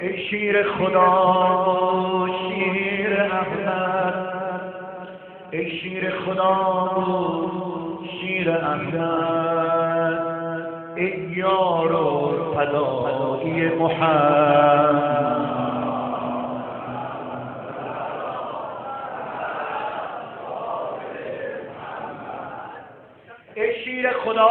ای شیر خدا شیر احمد، ای شیر خدا شیر احمد، ای یار و فدایی محمد. ای شیر خدا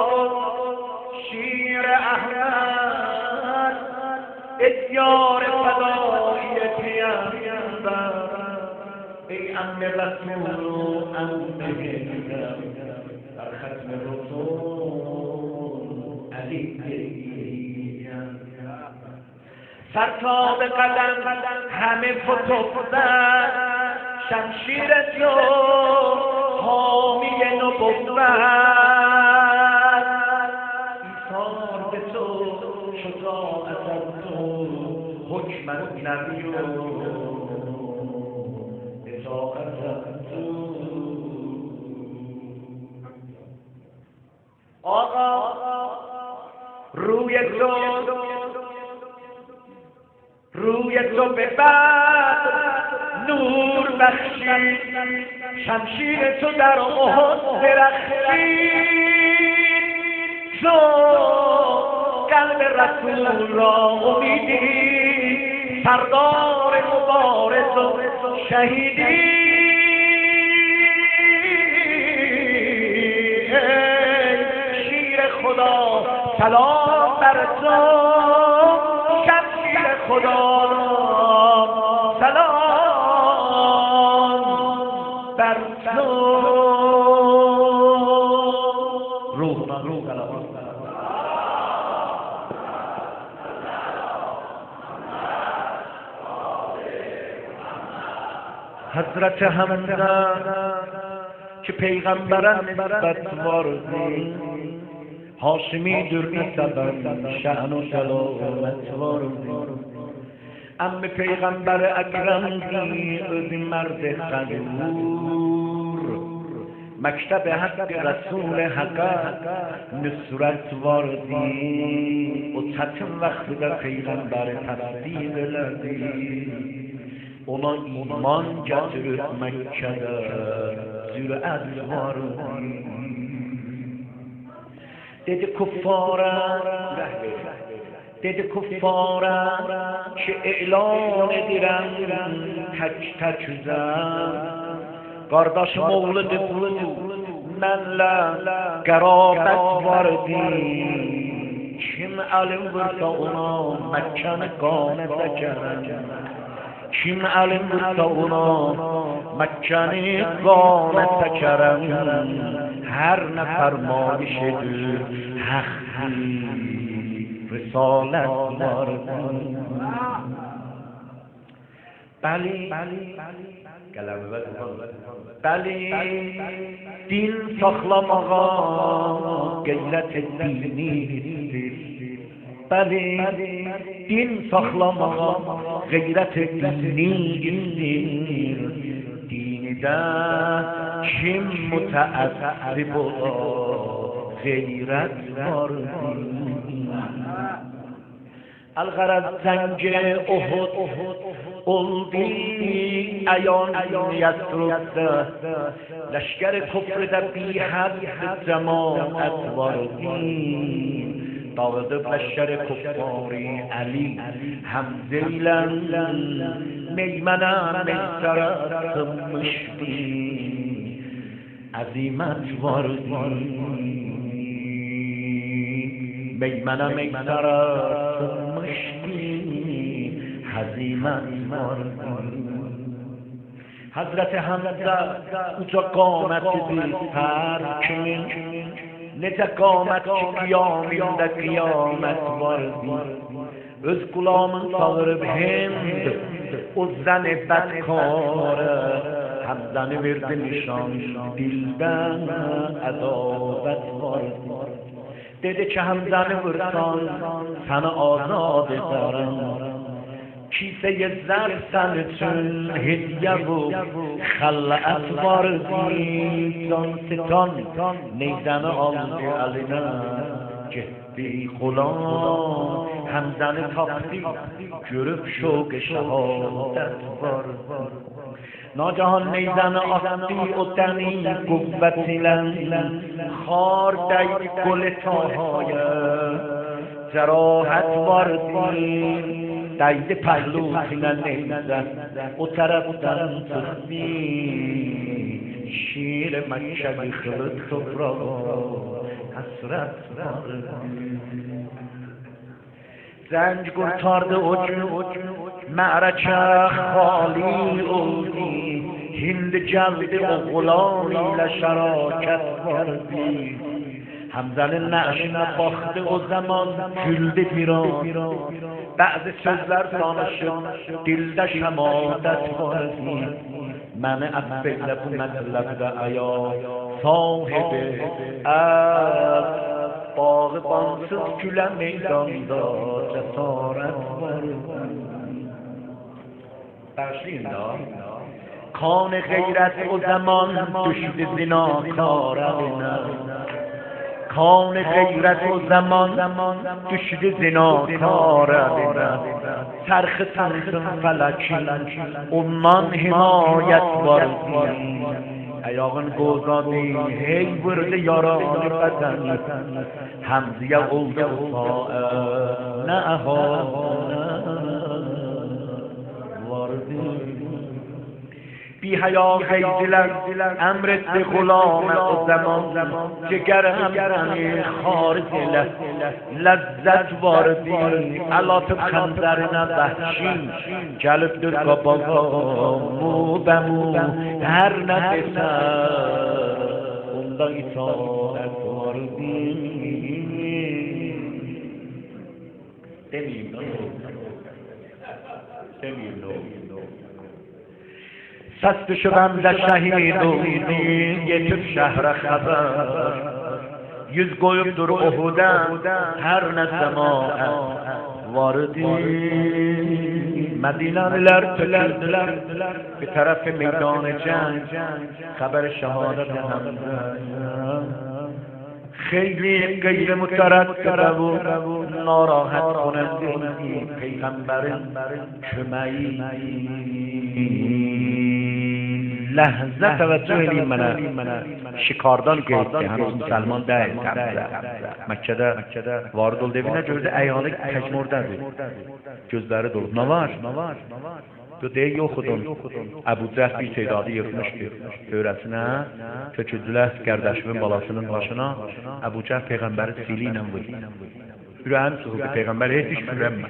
شیر احمد، ای یار فدایی پیامبر، ای عم رسول و عم هندم در ختم رسول علی سر تا به قدم همه فتوفتن، شمشیر تو حامی نبوت، ایثار به تو شجاعت از تو حکم از نبی و اطاعت از تو. آقا روی تو به بعد نور بخشید، شمشیر تو در احد درخشید، تو قلب رسول را امیدی، سردار مبارز و شهیدی. شیر خدا سلام بر تو، شمشیر خدا سلام بر تو. روح کلام حضرت حمزه که پیغمبران نسبت واردی، هاشمی در نسبن شأن و سلامت واردی، ام پیغمبر اکرم دی مرد خلور، مکتب حق رسول حق نصرت واردی، و چتم وقت در پیغمبر تصدیق لدی، اونا ایمان گترد مکه جرأت واردی. dedi kufara که اعلان دیرم تک زن، قارداش مولد بود من قرابت واردی، kim alim vursa ona Mekke'ni gânet ekerim، kim alim vursa ona Mekke'ni gânet ekerim، her ne fermayış edir haqqi risalet vardır. Bəli din saxlamağa qeyrət etdiyinizdir. Bəli din saxlamağa qeyrət etdiyinizdir. Dinide kim müteəssib ola qeyrət vardır. الغرض زنگ احد oldu ayon yasrudda، لشکر کفر در بی حد جماعت واردی، داود لشکر کفاری علی حمزه لن میمنم میسر سمشتی عظیمت واردی، میمنم میسر هزیمت واردی. حضرت حمزه uca قامت بی‌سر kimin، necə qamət ki qiyamında qiyamət vardı. Öz qulamın sağırıb Hind o zəni bədkarı، Həmzəni verdi nişan dildən ədavət vardı. Dedi ki Həmzəni vursan səni azad edərəm، کیسه زر سن چون هدیه و خلعت واردی، جان ستان نیزن آمده علینا که ey غلام همزن تاختی görüp şoq şehadet var ناگهان نیزن آستی و دمی قوت ilə خار دید گل تاهای جراحت واردی دید پهلو خیلی نیزن و طرفتن تختی شیر مکشبی خلط صفرا حسرت واردی زنج kurtardı o gün معرکه خالی اودی هند جلد غلام ile şaraket vardi همزن نعشم باخته o zaman güldü piran بعض sözler danışıp dilde şemadet vardi məni affeyle bu mətləbdə aya sahibi bağı bansız gülə meydanda cesaret var başlayın da کان غیرت و زمان düştü zinakarına کان غیرت و زمان düştü zinakarına çرخ تنسın fələkin ondan himayət var ayağın qozadı hey vurdu yaranı bədən həmziyə oldu saə nə əhanə vardı بی حیا خیزیلر امرت به غلام o zaman جگر همزنی خارزیله لذت واردی علاتب خنزرینه وحشی جلبدür قباقا مو بمو هر نفسه onda itaat واردی demeyim سست شدم در شهید و یتیم شهر خبر yüz koyup dur Uhud'a her ne zaman vardı Medineliler töküldüler bir tarafı meydan-ı cenk haber şehadet Hamza خیلی غیر متردد و ناراحت کننده پیغمبر کمی لحظه توجه edin mənə şikardan qeyddir həmisi müsəlman deyil Məkkədə varid oldu evinə gördü əyanı təcmurdadır gözləri dolub nə var? Deyək yoxudun Əbu Cəhl bir tedadı yıxmışdı öyrəsinə töküldülər qardaşımın balasının başına Əbu Cəhl Peyğəmbəri sili ilə vurdu ürəyim sıxıldı Peyğəmbər heç şürənmə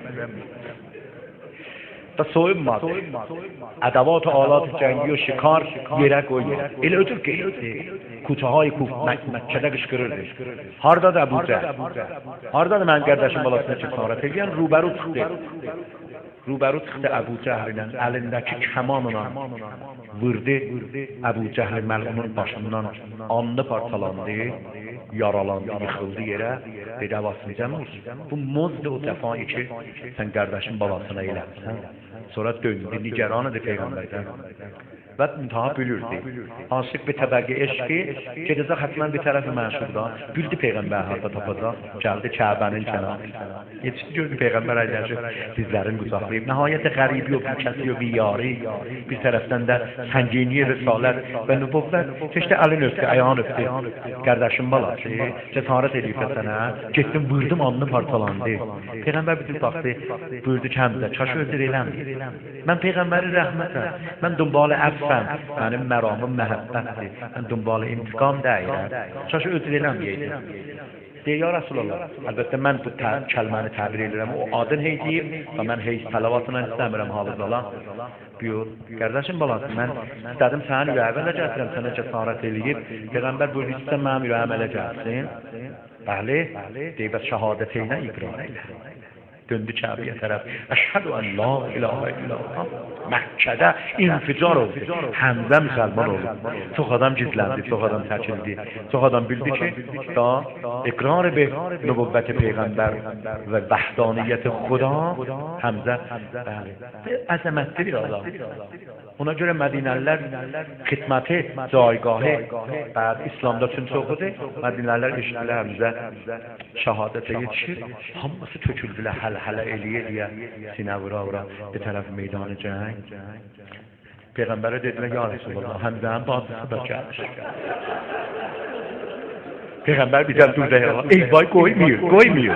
da soyunmadı ədəvat alat cəngi و şikar yerə qoydu elə ötür ki kutuhay Məkkədə qışqırırdı hardadır Əbu Cəhl hardadır mənim qardaşım balasına cəsarət edən روبرو çıxdı Əbu Cəhllə əlindəki kəmanla vurdu Əbu Cəhl məlğunun başından anlı parçalandı yaralandı yıxıldı yerə dedi Əvasıncəm bu mozdu o dəfayı ki sən qardaşın balasına eləmsən sonra döndü nigaranıdır Peyğəmbərdən və intaha bülürdü aşıq bir təbəqi eşqi gedəcək həttən bir tərəfi məşhurda bildi Peyğəmbər harda tapacaq gəldi Kəbənin kənarı yetişdi gördü Peyğəmbər əyləşib dizlərini qucaqlayıb nəhayət qəribi o bikəsi o biyari bir tərəfdən də səngini risalət və nübüvvət keçdi əlini öpdü ayağını öpdü qardaşın balası cəsarət edib sənə getdim vurdum alnı parçalandı Peyğəmbər bütün baxdı buyurdu ki Həmzə çaşı öldür eləmir mən Peyğəmbəri rəhmətəm mən dünbalı əfəm mənim məramım məhəbbətdir mən dünbalı intiqam deyirəm çaşı öldür eləməyəydim deyir ya Rasulallah əlbəttə mən bu kəlməni təbir edirəm o adın heyciyim və mən heyc tələvatına istəmirəm hafızalan buyur qardaşım balası mən istədim sənin ürəyə ələ gətirəm sənə cəsarət eləyib Peyğəmbər buyurdu istəyən mənim ürəyəm ələ gəlsin bəli deyib şəhadət eynə iqrar elə döndü Kabe'ye taraf. Eşhedü en la ilahe illallah. Mekke'de inficar oldu. Hamza Müslüman oldu. Çok adam gizlendi, çok adam çekildi. Çok adam bildi ki da ikrar be nübüvvet peygamber ve vahdaniyet Xuda Hamza azametli bir adam. Ona göre Medineliler hizmeti, caygahı بعد İslam'da tüm çoxudur. Medineliler eşitdiler Hamza şehadete yetişir. Hamısı töküldüler hələ eləyə deyə sinə vura bir tərəf meydanı cəng. Peyğəmbərə dedilər ya Resulullah Hamza'nın bacısı da gəlmiş. Peyğəmbər bir dəl durdu ya. Ey vay qoymuyor.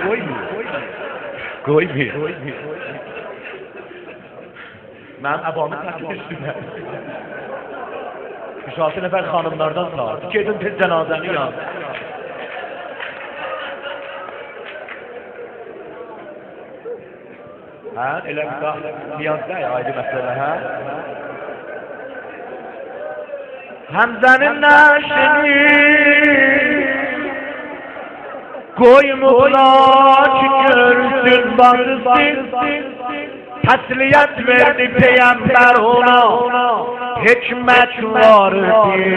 Mənim əbamı tərkib üstündə. 3-6 nəfər xanımlardan çağırdı. Gedin tez cənazəni yan. Ha, elə bir daha niyazda ya ayrı məsələ, ha? Həmzənin nəşini qoymublar ki, görsün baxsın. Təsliyət verdi Peyğəmbər ona, hikmət vardı.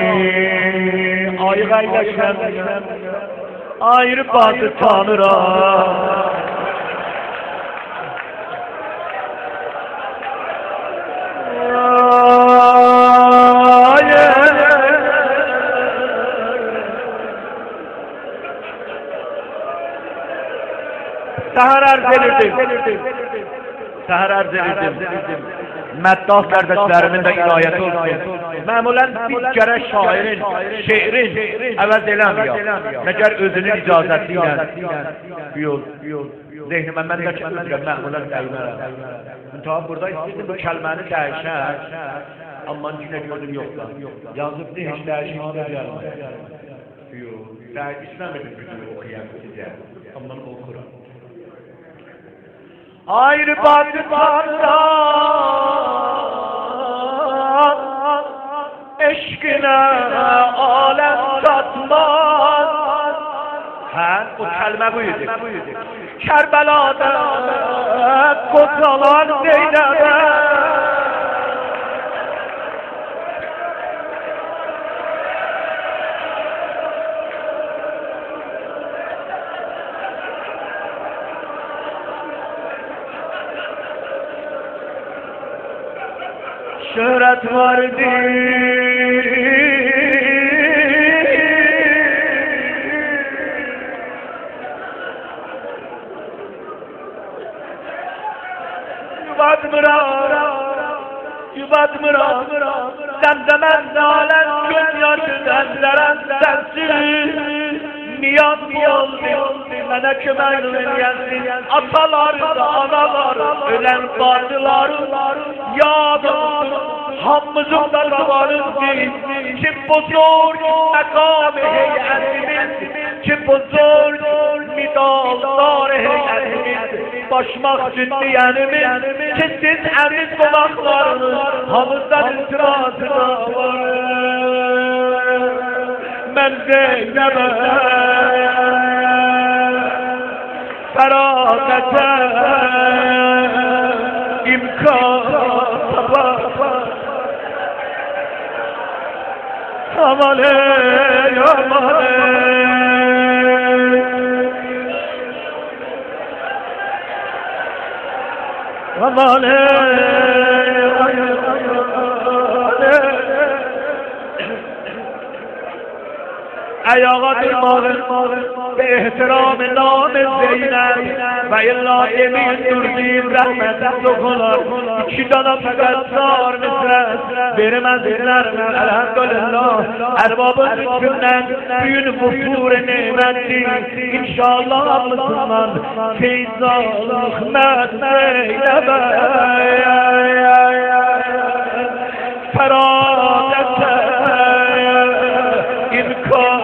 Ayıq əyləşən, ayrı bazı tanıram. Səhər arz edirdim. Məddah qardaşlarımın da inayəti olsun. Məmulən bir kərə şairin, şeirin əvəz eləmiyor. Məgər özünün icazəti ilə. Yox. Zehnimə mən də çəkirəm, məmulən dəymərəm. Müntahab burada istəyirdim bu kəlməni dəyişər. Amma yine gördüm yoksa. Yazıp ne hiç dəyişmə gəlmə. Yox. İstəmədim video oxuyan sizə. Amma oxuram. Ayrı bakmadan eşkine alem satmaz. Ha, o kelime buydu. Kerbela'da kotalar Zeynep'e şöhret vardı. Yubadmıra Zemzemen nalen göz yaşı denderen sensin. Niyaz oldu melek meyleyensin. Atalar da analar ölen bacılar yadım hamımızın da zamanındı. Kim bozor mekamı heyetimiz, kim bozor midaldar heyetimiz, başmak cündiyenimiz, kesin emiz kulaklarınız hamızdan itirazına var. Ben Zeynep'e ferakete imkan aman ey aman ey aman ey ayağa durmalım ve ihtiram nam Zeynep ve illa demin durduğum rahmetin dokular iki dana fekatsar nüfret vermezler elhamdülillah erbabın hükmünden büyün vufur nimeti inşallah Müslüman feyzal hikmet Zeynep'e feradete imkan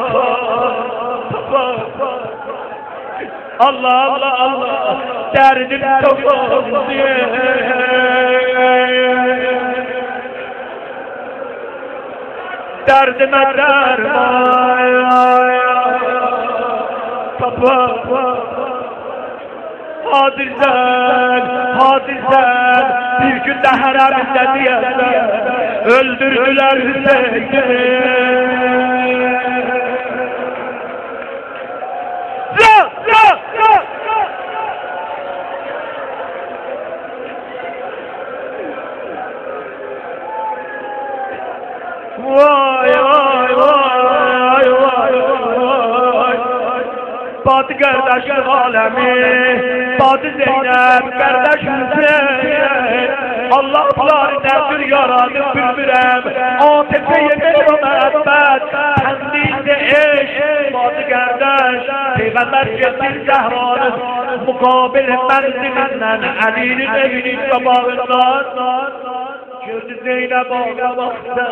Allah Allah Allah derdim çok oldu derdime derman hadirsen, bir gün de hareminde diyesen, öldürdüler Hüseyin'i. Vay vay vay vay vay. Batı kardeşim alemi, Batı Zeynep kardeşim Zeynep. Allah kullarına bir yaradı bülbülem, ateşe yemek o müebbet, kendinde eş. Batı kardeş, Peygamber Cebrail Zehra'nın mukabil menzilinden, Ali'nin evinin kabağından gördü Zeynep ağlamakta.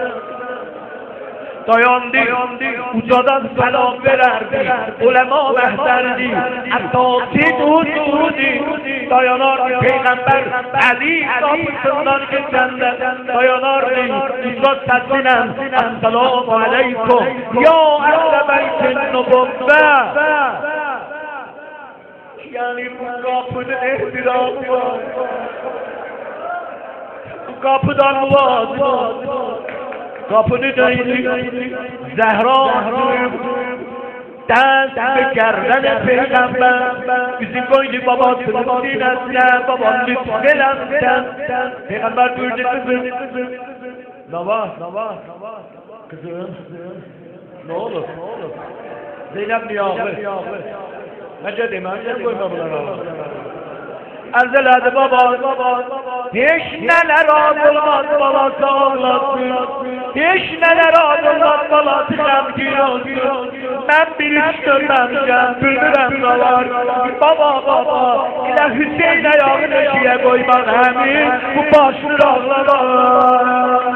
Dayandı, ucadan selam vererdi, ulema mehterdi, Atatürk huzurudi, dayanardı Peygamber Ali kapısından geçende, dayanardı, ucad sesinen, Esselamu aleykum, ya ehl-i beytin nubuvve. Yani bu kapının ehtiramı var, bu kapıdan vazgeç. Kapını döndü, Zehra ders bekerdene Peygamber, bizi koydu babasının sinesine, baban lütfelemden. Peygamber buyurdu kızım, Nava, kızım, ne olur, Zeynep niye ağlı? Nece demem, ne koyma bunlara? Erzeladı baba, hiç neler olmaz balası ağlasın, hiç neler olmaz balası şemkin olsun. Ben bir üç dönmemcem, bülbülem dalar, baba, ile Hüseyin ayağını eşiğe koyman emin, bu başını ağlamaz.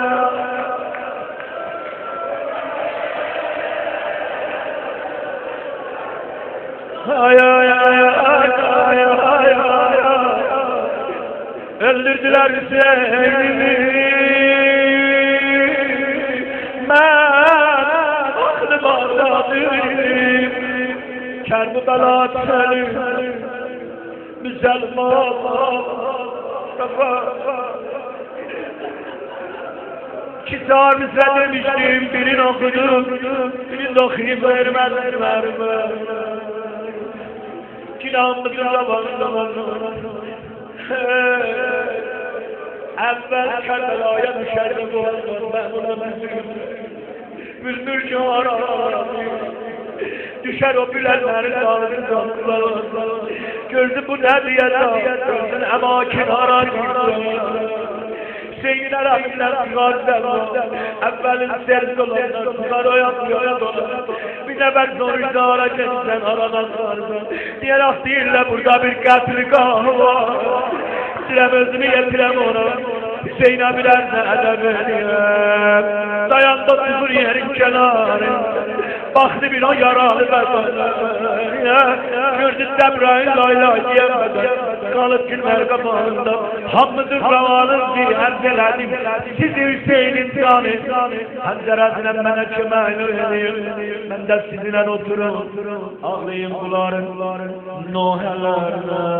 Ay ay ay ay ay ay ay. Öldürdüler Hüseyin'i. Ben aklım ağladım. Kerbela senin Müslüman kitabımıza demiştim, birini okudum, birini okuyayım, vermez. Kitabımızın zamanında evvel Kerbela'ya düşerdi bu olmaz, ben ona bülbül civarı düşer o bülenlerin dağlarından, gördü bu ne diye gördün emakin arar Hüseyin Arap'ından çıkardı, evvelin serz olanlar çıkar o yapıyor dolar. Bir de ben sonuçta aracaksın aranazlardan. Diyerek değille burada bir katlikamı var. Sirem özünü yetirem ona. Hüseyin abilerine edemeyim. Dayandı sıfır yerin kenarı. Baktı bir o yaralı bedene. Gördü Cebrail lay diyemeden. Kalıp günler kapağında. Hamıdır ravanın diye erzeledim. Sizi Hüseyin'in kanı. Penceresine bana çömeğini vereyim. Ben de sizinle oturun. Ağlayın kuların. Nohelerine.